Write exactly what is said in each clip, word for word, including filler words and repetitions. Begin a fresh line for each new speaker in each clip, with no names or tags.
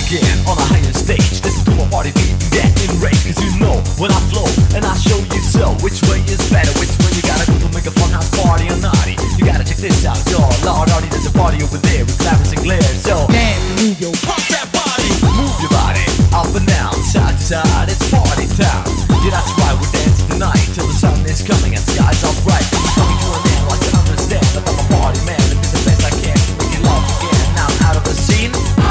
again on a higher stage. Listen to my party beat and get enraged, cause you know when I flow and I show you so. Which way is better, which way you gotta go to make a fun house party or naughty. You gotta check this out, yo, Lord Artie, there's a party over there with glamours and glare. So dance, move your pump that body, move your body up and down, side to side, it's party time. Yeah, that's right, we're dancing tonight till the sun is coming and skies are bright. It's coming to an end, like you understand that I'm a party man, and do the best I can to make you love again. Now I'm out of the scene.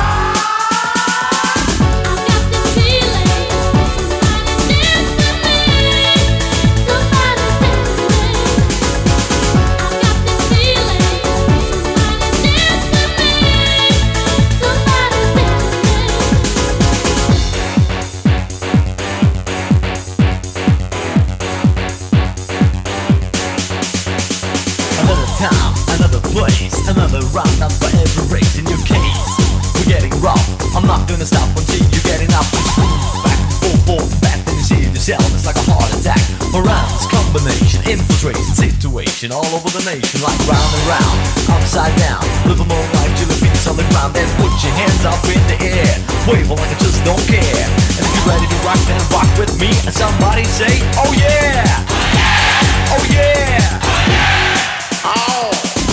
Time, another place, another round up for every race in your case. We're getting rough, I'm not gonna stop until you're getting up. Just move back, forth, forth, back, then you see it yourself, it's like a heart attack. Around, combination, infiltration, situation all over the nation, like round and round, upside down. Live a more life till the feet's on the ground, then put your hands up in the air, wave like I just don't care. And if you're ready to rock, then rock with me, and somebody say, oh yeah, oh yeah. Oh.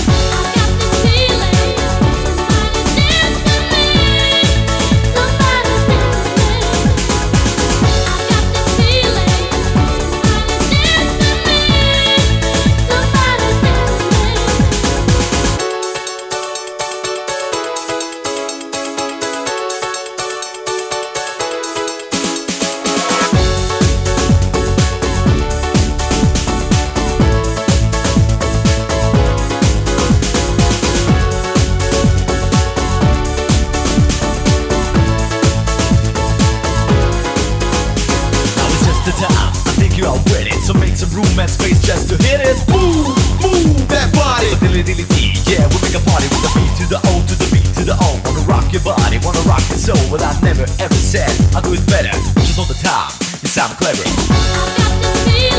The time, I think you are ready, so make some room and space just to hit it. Move, move that body. Dilly dilly dee, yeah, we make a party with the beat to the O to the B to the O. Wanna rock your body, wanna rock your soul, but I never ever said I'll do it better. Just all the time, you sound clever.